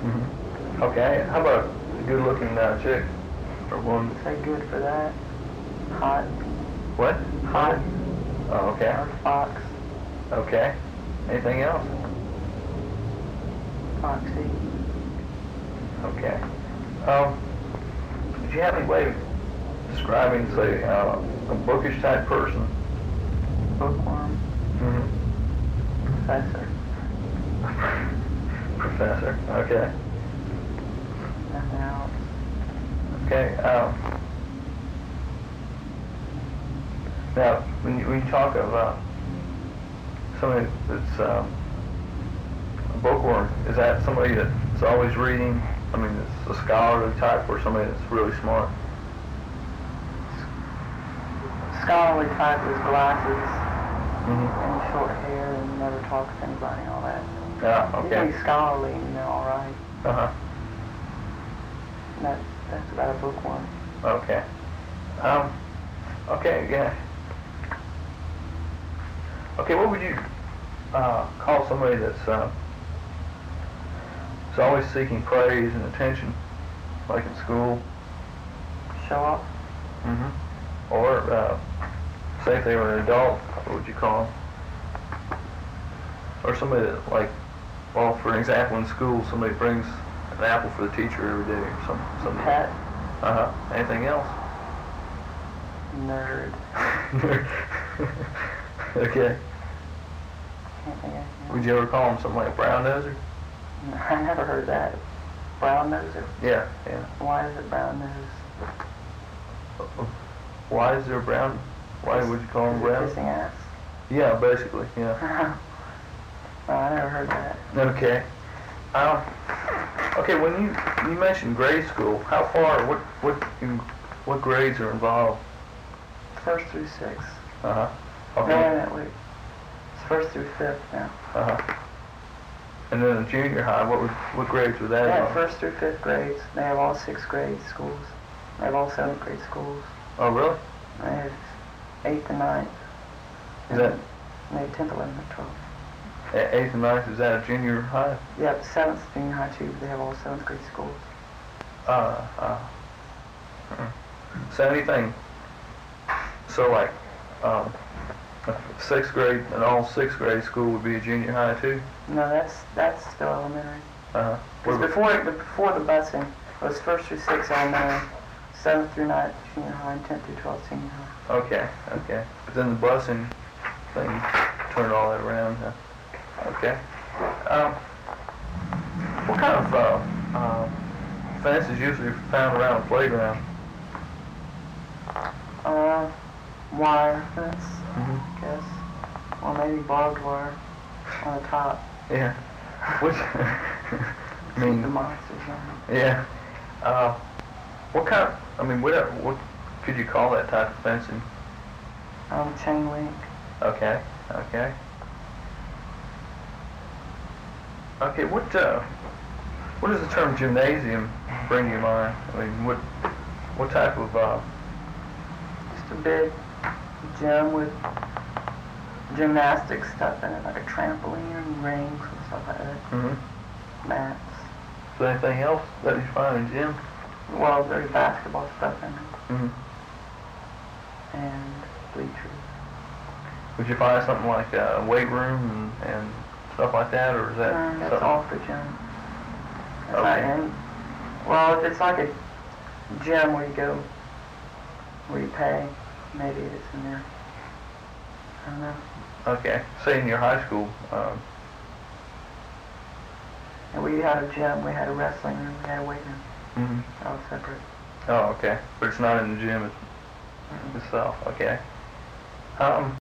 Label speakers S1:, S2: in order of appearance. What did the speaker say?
S1: Mm-hmm. Okay. How about a good-looking chick or woman?
S2: Say good for that. Hot.
S1: What?
S2: Hot.
S1: Oh, okay.
S2: Or fox.
S1: Okay. Anything else?
S2: Foxy.
S1: Okay. Do you have any way of describing, say, a bookish type person?
S2: Bookworm.
S1: Mm-hmm.
S2: Professor.
S1: Professor. Okay.
S2: Nothing else.
S1: Okay. Now, when you talk of somebody that's a bookworm, is that somebody that's always reading? I mean, it's a scholarly type, or somebody that's really smart?
S2: Scholarly type with glasses
S1: Mm-hmm.
S2: and short hair and never talks to anybody and all that.
S1: Yeah.
S2: You
S1: Okay.
S2: can be scholarly and they're all right.
S1: Uh-huh.
S2: That's about a bookworm.
S1: Okay. Okay, yeah. Okay, what would you call somebody that's is always seeking praise and attention, like in school?
S2: Show off.
S1: Mm-hmm. Or say if they were an adult, what would you call them? Or somebody that, like, well, for an example, in school, somebody brings an apple for the teacher every day or something.
S2: Pet.
S1: Uh-huh. Anything else?
S2: Nerd.
S1: Okay.
S2: Can't think of anything
S1: Would you ever call him something like brown noser?
S2: else. I never heard that. Brown noser.
S1: Yeah, yeah.
S2: Why is it brown nose?
S1: Why is there brown? Why would you call him brown?
S2: Kissing ass.
S1: Yeah, basically, yeah.
S2: Well, I never heard that.
S1: Okay. Okay, when you mentioned grade school, how far? What grades are involved?
S2: First through sixth.
S1: Uh huh.
S2: No,
S1: Okay.
S2: wait. It's first through fifth now.
S1: Uh huh. And then in junior high, what grades were that?
S2: Yeah,
S1: involved?
S2: first through fifth grades. They have all sixth grade schools. They have all seventh grade schools.
S1: Oh, really?
S2: They have eighth and ninth.
S1: Is that
S2: They have 10th, 11th, and 12th.
S1: eighth and ninth? Is that a junior high?
S2: Yeah, seventh junior high too. But they have all seventh grade schools.
S1: So anything? So like, sixth grade and all sixth grade school would be a junior high too.
S2: No, that's still elementary.
S1: Uh huh.
S2: Because before the busing, it was first through sixth elementary, seventh through ninth junior high, and 10th through 12th senior high.
S1: Okay, okay. But then the busing thing turned all that around. Okay. What kind of fence is usually found around a playground?
S2: Wire fence,
S1: Mm-hmm.
S2: I guess. Or maybe barbed wire on the top.
S1: Yeah. Which, I
S2: Keep the
S1: mean,
S2: monsters on.
S1: yeah. What kind of, I mean, what could you call that type of fencing?
S2: Chain link.
S1: Okay, okay. Okay, what does the term gymnasium bring to your mind? I mean, what type of,
S2: Just a big gym with gymnastics stuff in it, like a trampoline, rings, and stuff like that.
S1: mm-hmm.
S2: Mats.
S1: Is there anything else that you find in gym?
S2: Well, there's basketball stuff in it.
S1: Mm-hmm.
S2: And bleachers.
S1: Would you find something like a weight room and stuff like that, or is that
S2: That's
S1: something?
S2: all for gym. That's
S1: Okay.
S2: not in. Well, if it's like a gym where you go, where you pay, maybe it's in there. I don't know.
S1: Okay. Say in your high school,
S2: And we had a gym, we had a wrestling room, we had a weight room.
S1: mm-hmm.
S2: All separate.
S1: Oh, okay. But it's not in the gym itself. Okay.